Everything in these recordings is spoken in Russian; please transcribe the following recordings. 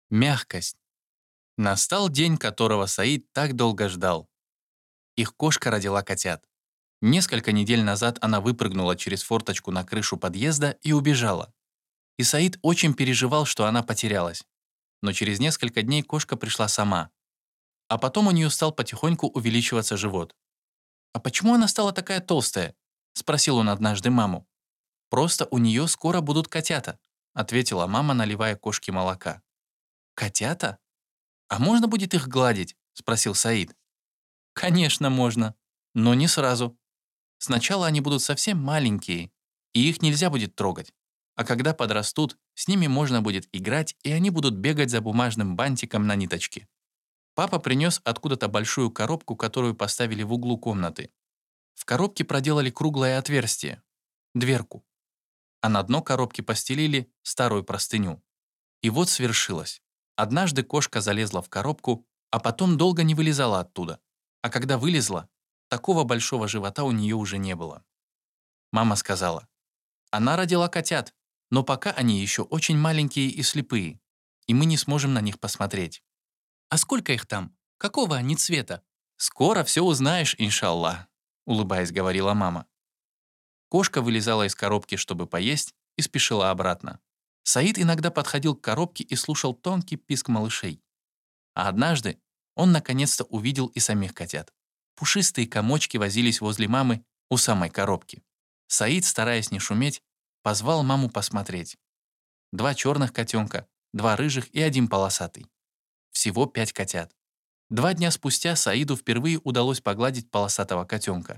Мягкость. Настал день, которого Саид так долго ждал. Их кошка родила котят. Несколько недель назад она выпрыгнула через форточку на крышу подъезда и убежала. И Саид очень переживал, что она потерялась. Но через несколько дней кошка пришла сама. А потом у нее стал потихоньку увеличиваться живот. «А почему она стала такая толстая?» – спросил он однажды маму. «Просто у нее скоро будут котята», – ответила мама, наливая кошке молока. «Котята? А можно будет их гладить?» – спросил Саид. «Конечно, можно. Но не сразу. Сначала они будут совсем маленькие, и их нельзя будет трогать. А когда подрастут, с ними можно будет играть, и они будут бегать за бумажным бантиком на ниточке». Папа принес откуда-то большую коробку, которую поставили в углу комнаты. В коробке проделали круглое отверстие, дверку, а на дно коробки постелили старую простыню. И вот свершилось. Однажды кошка залезла в коробку, а потом долго не вылезала оттуда. А когда вылезла, такого большого живота у нее уже не было. Мама сказала, она родила котят, но пока они еще очень маленькие и слепые, и мы не сможем на них посмотреть. «А сколько их там? Какого они цвета?» «Скоро все узнаешь, иншаллах», — улыбаясь, говорила мама. Кошка вылезала из коробки, чтобы поесть, и спешила обратно. Саид иногда подходил к коробке и слушал тонкий писк малышей. А однажды он наконец-то увидел и самих котят. Пушистые комочки возились возле мамы у самой коробки. Саид, стараясь не шуметь, позвал маму посмотреть. 2 черных котенка, 2 рыжих и 1 полосатый. Всего 5 котят. 2 дня спустя Саиду впервые удалось погладить полосатого котенка.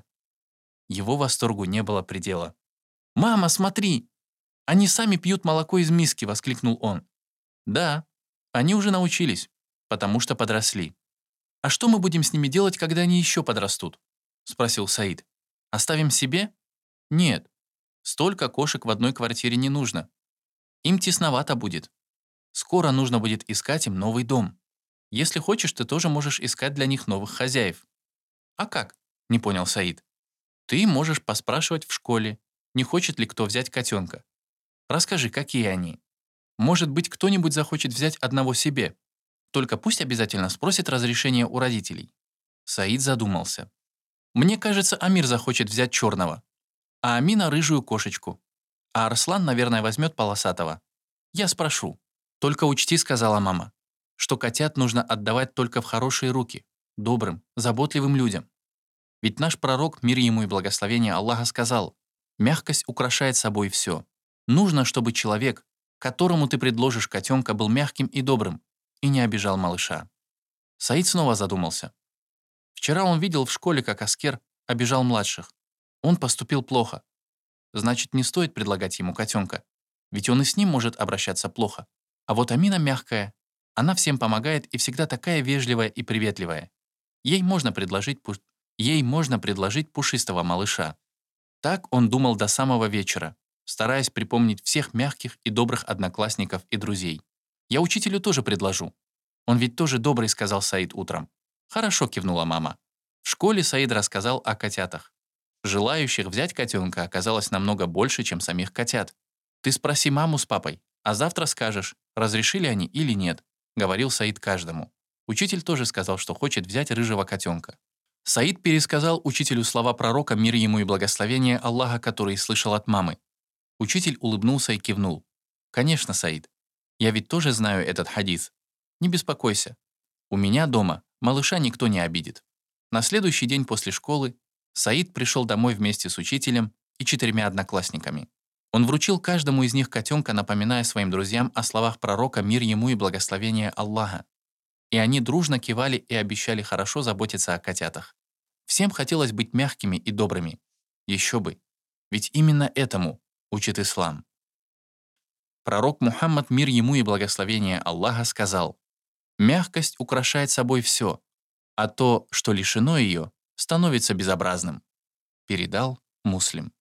Его восторгу не было предела. «Мама, смотри! Они сами пьют молоко из миски!» — воскликнул он. «Да, они уже научились, потому что подросли. А что мы будем с ними делать, когда они еще подрастут?» — спросил Саид. «Оставим себе?» «Нет, столько кошек в одной квартире не нужно. Им тесновато будет. Скоро нужно будет искать им новый дом. Если хочешь, ты тоже можешь искать для них новых хозяев». «А как?» — не понял Саид. «Ты можешь поспрашивать в школе, не хочет ли кто взять котенка. Расскажи, какие они. Может быть, кто-нибудь захочет взять одного себе. Только пусть обязательно спросит разрешение у родителей». Саид задумался. «Мне кажется, Амир захочет взять черного, а Амина — рыжую кошечку. А Арслан, наверное, возьмет полосатого. Я спрошу. Только учти, — сказала мама, — что котят нужно отдавать только в хорошие руки, добрым, заботливым людям. Ведь наш пророк, мир ему и благословение Аллаха, сказал, мягкость украшает собой все. Нужно, чтобы человек, которому ты предложишь котенка, был мягким и добрым и не обижал малыша». Саид снова задумался. Вчера он видел в школе, как Аскер обижал младших. Он поступил плохо. Значит, не стоит предлагать ему котенка, ведь он и с ним может обращаться плохо. А вот Амина мягкая. Она всем помогает и всегда такая вежливая и приветливая. Ей можно предложить пушистого малыша. Так он думал до самого вечера, стараясь припомнить всех мягких и добрых одноклассников и друзей. «Я учителю тоже предложу. Он ведь тоже добрый», — сказал Саид утром. «Хорошо», — кивнула мама. В школе Саид рассказал о котятах. Желающих взять котенка оказалось намного больше, чем самих котят. «Ты спроси маму с папой, а завтра скажешь, разрешили они или нет», — говорил Саид каждому. Учитель тоже сказал, что хочет взять рыжего котенка. Саид пересказал учителю слова пророка, мир ему и благословение Аллаха, который слышал от мамы. Учитель улыбнулся и кивнул. «Конечно, Саид. Я ведь тоже знаю этот хадис. Не беспокойся. У меня дома малыша никто не обидит». На следующий день после школы Саид пришел домой вместе с учителем и 4 одноклассниками. Он вручил каждому из них котенка, напоминая своим друзьям о словах пророка, мир ему и благословение Аллаха. И они дружно кивали и обещали хорошо заботиться о котятах. Всем хотелось быть мягкими и добрыми. Еще бы. Ведь именно этому учит ислам. Пророк Мухаммад, мир ему и благословение Аллаха, сказал: «Мягкость украшает собой все, а то, что лишено ее, становится безобразным». Передал Муслим.